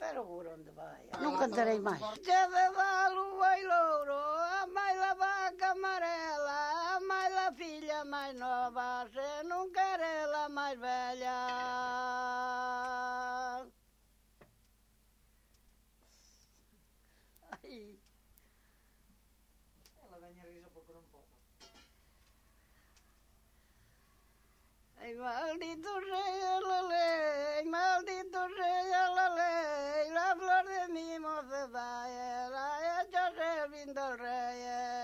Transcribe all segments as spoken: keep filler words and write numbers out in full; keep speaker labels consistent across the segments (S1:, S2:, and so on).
S1: pero por onde vai? Non cantarei máis. Che de da lúa e louro, a máis la vaca amarela, a máis la filla máis nova, se non quere la máis bella. Ai.
S2: Ela veña risa porque non podo.
S1: Ay, maldito sea la ley, maldito sea la ley, la flor de mi mocedad, la hecha servín del rey.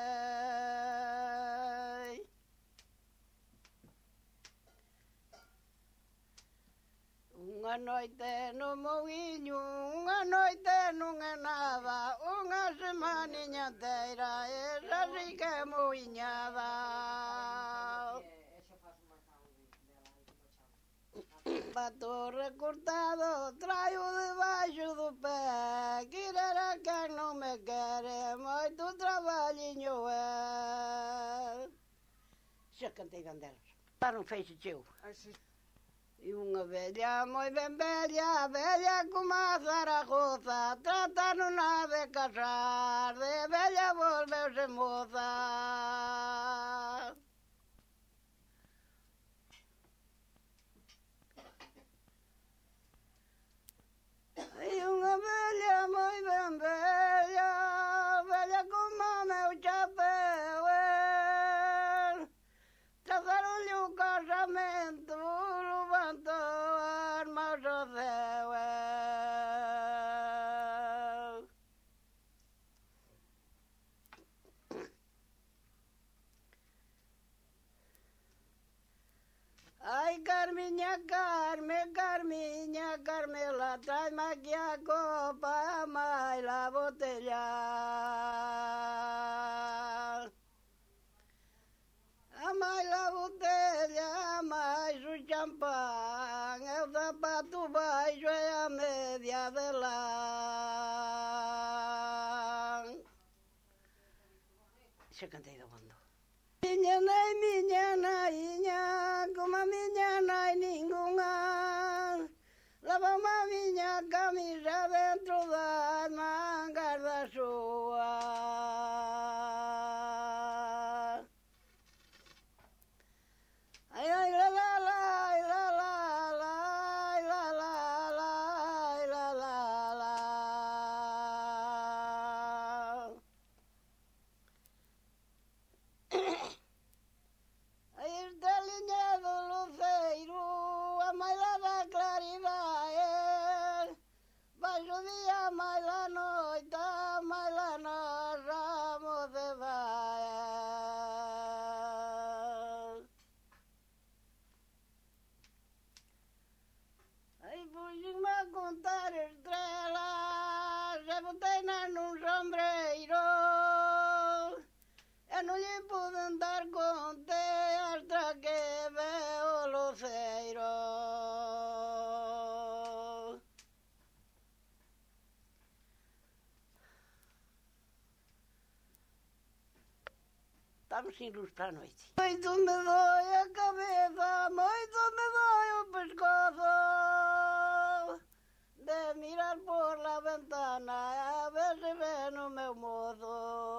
S1: Unha noite no moinho, unha noite non é nada, unha semaniña inteira, esa sí que é moiñada. Pato recortado, traio debaixo do pé, querera quen non me quere, moito traballiño é. Xa cantei banderas, para un feixe cheo. E unha vella, moi ben vella, vella como a Zaragoza, trataron a de casar, de vella volveuse moza. E unha vella, moi ben vella, vella como meu chapeu, trazaronlle o casamento, levantou as mãos ao céu. Ai, Carmiña, Carme, Carmiña, Carmela, tráeme aquí a copa, a máis la botella. A máis la botella, a máis o champán, e o zapato baixo e a media de lã. Xa cantei do bondo. Miña nai, miña naiña, como a miña nai ningunha, lavame a miña camisa dentro das mangas da súa. Ai, ai, la, la, la, la, la, la, la, la, la, la, la, la. Aí está a liña do luceiro, a máis la da claridade, baixo día, a máis la noite, a máis la nosa mocedade. Ai, puxenme a contar estrelas, e boteinas nun sombreiro, e non lle poden dar conte hasta que veo o luceiro. Estamos sin luz para a noite. Moito me dói a cabeza, moito me dói o pescozo, de mirar por la ventana a ver se ven o meu mozo.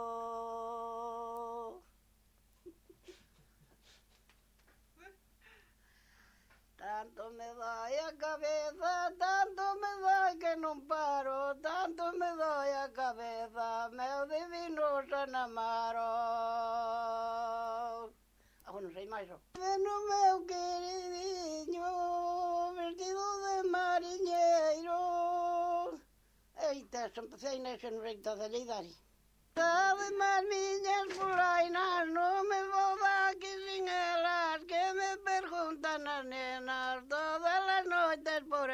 S1: Tanto me dói a cabeza, tanto me dói que non paro, tanto me dói a cabeza, meu divino San Amaro. Agora non sei máis, ó. Ven o meu queridinho, vestido de mariñeiro. Eita, se empecé nese no reito de Leidari. Sabe más miñas polainas, non me vou daqui sin elas, que me preguntan as nenas todas as noites por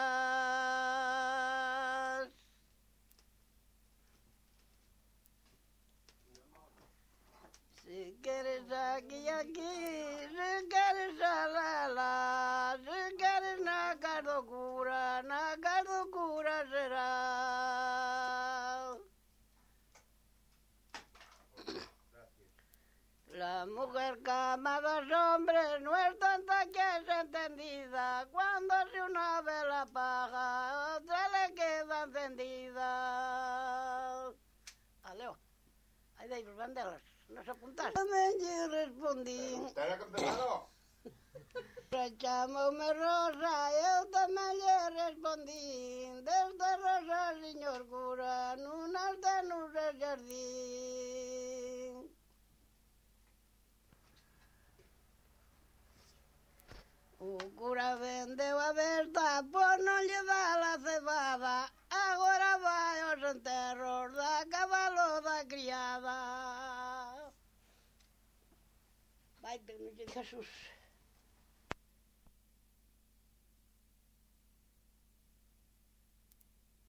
S1: elas. Si queres aquí, aquí, si queres a lela, si queres na casa do cura, na casa do cura será. La mujer cama dos hombres no es tanta que es entendida. Cuando se una ve la paja, otra le queda Aí dei os bandelas, non se apuntaste. Tamén lle respondín.
S2: Usted era contestado.
S1: Chamoume Rosa, eu tamén lle respondín. Desde Rosa, señor cura, nun alta nun jardín. O cura vendeu a besta, pois non lle dá la cebada. Agora vai aos enterros da cabalo da criada. Vai, Jesús.